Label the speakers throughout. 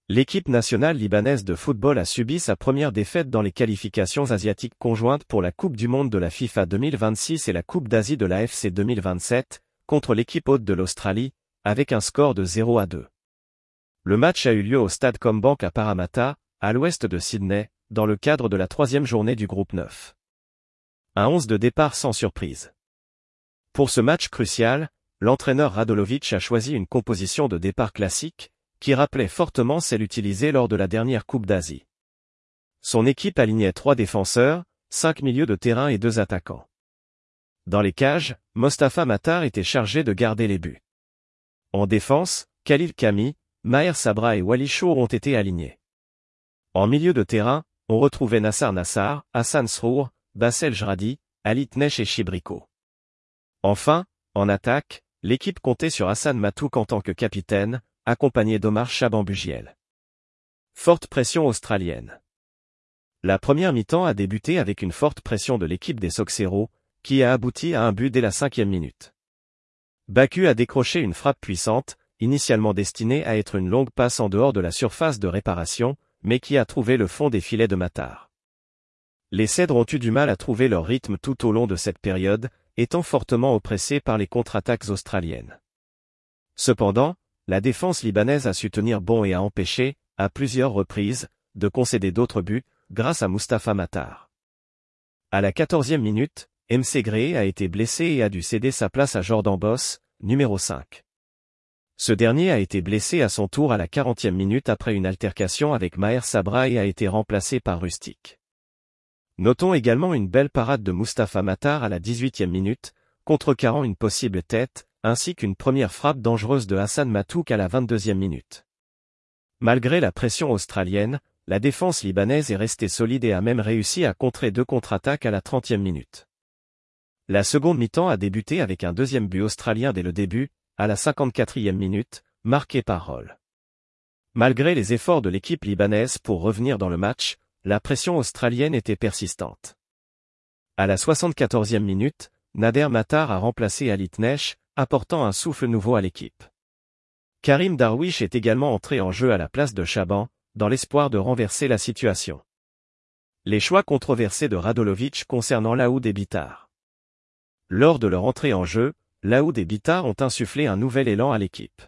Speaker 1: L'équipe nationale libanaise de football a subi sa première défaite dans les qualifications asiatiques conjointes pour la Coupe du monde de la FIFA 2026 et la Coupe d'Asie de l'AFC 2027, contre l'équipe hôte de l'Australie, avec un score de 0-2. Le match a eu lieu au stade Combank à Parramatta, à l'ouest de Sydney, dans le cadre de la 3e journée du groupe 9. Un 11 de départ sans surprise. Pour ce match crucial, l'entraîneur Radulović a choisi une composition de départ classique, qui rappelait fortement celle utilisée lors de la dernière Coupe d'Asie. Son équipe alignait 3 défenseurs, 5 milieux de terrain et 2 attaquants. Dans les cages, Mostafa Matar était chargé de garder les buts. En défense, Khalil Kami, Maher Sabra et Wally Chour ont été alignés. En milieu de terrain, on retrouvait Nassar Nassar, Hassan Srour, Bassel Jradi, Halit Nesh et Chibriko. Enfin, en attaque, l'équipe comptait sur Hassan Matouk en tant que capitaine, accompagné d'Omar Shaban-Bugiel. Forte pression australienne. La première mi-temps a débuté avec une forte pression de l'équipe des Soxeros, qui a abouti à un but dès la 5e minute. Baku a décroché une frappe puissante, initialement destinée à être une longue passe en dehors de la surface de réparation, mais qui a trouvé le fond des filets de Matar. Les Cèdres ont eu du mal à trouver leur rythme tout au long de cette période, étant fortement oppressés par les contre-attaques australiennes. Cependant, la défense libanaise a su tenir bon et a empêché, à plusieurs reprises, de concéder d'autres buts, grâce à Mostafa Matar. À la 14e minute, MC Gréé a été blessé et a dû céder sa place à Jordan Boss, numéro 5. Ce dernier a été blessé à son tour à la 40e minute après une altercation avec Maher Sabra et a été remplacé par Rustic. Notons également une belle parade de Mostafa Matar à la 18e minute, contrecarrant une possible tête, ainsi qu'une première frappe dangereuse de Hassan Matouk à la 22e minute. Malgré la pression australienne, la défense libanaise est restée solide et a même réussi à contrer 2 contre-attaques à la 30e minute. La seconde mi-temps a débuté avec un deuxième but australien dès le début, à la 54e minute, marqué par Roll. Malgré les efforts de l'équipe libanaise pour revenir dans le match, la pression australienne était persistante. À la 74e minute, Nader Matar a remplacé Halit Nesh, apportant un souffle nouveau à l'équipe. Karim Darwish est également entré en jeu à la place de Shaban, dans l'espoir de renverser la situation. Les choix controversés de Radulović concernant Laoud et Bitar. Lors de leur entrée en jeu, Laoud et Bitar ont insufflé un nouvel élan à l'équipe.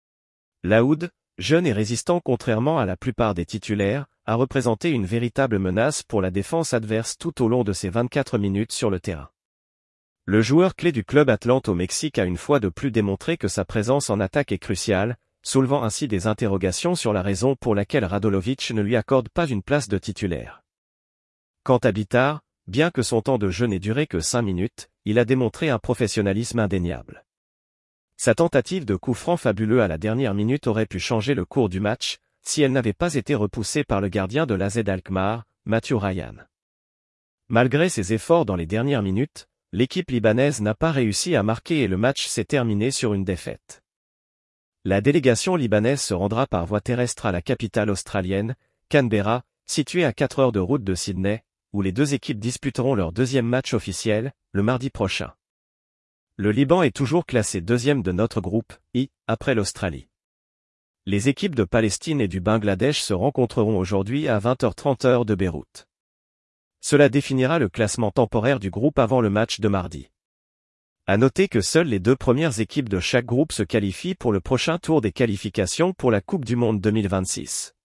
Speaker 1: Laoud, jeune et résistant contrairement à la plupart des titulaires, a représenté une véritable menace pour la défense adverse tout au long de ses 24 minutes sur le terrain. Le joueur clé du club Atlante au Mexique a une fois de plus démontré que sa présence en attaque est cruciale, soulevant ainsi des interrogations sur la raison pour laquelle Radulović ne lui accorde pas une place de titulaire. Quant à Bitar, bien que son temps de jeu n'ait duré que 5 minutes, il a démontré un professionnalisme indéniable. Sa tentative de coup franc fabuleux à la dernière minute aurait pu changer le cours du match, si elle n'avait pas été repoussée par le gardien de l'AZ Alkmaar, Matthew Ryan. Malgré ses efforts dans les dernières minutes, l'équipe libanaise n'a pas réussi à marquer et le match s'est terminé sur une défaite. La délégation libanaise se rendra par voie terrestre à la capitale australienne, Canberra, située à 4 heures de route de Sydney, où les deux équipes disputeront leur deuxième match officiel, le mardi prochain. Le Liban est toujours classé deuxième de notre groupe I, après l'Australie. Les équipes de Palestine et du Bangladesh se rencontreront aujourd'hui à 20h30 heure de Beyrouth. Cela définira le classement temporaire du groupe avant le match de mardi. À noter que seules les 2 premières équipes de chaque groupe se qualifient pour le prochain tour des qualifications pour la Coupe du monde 2026.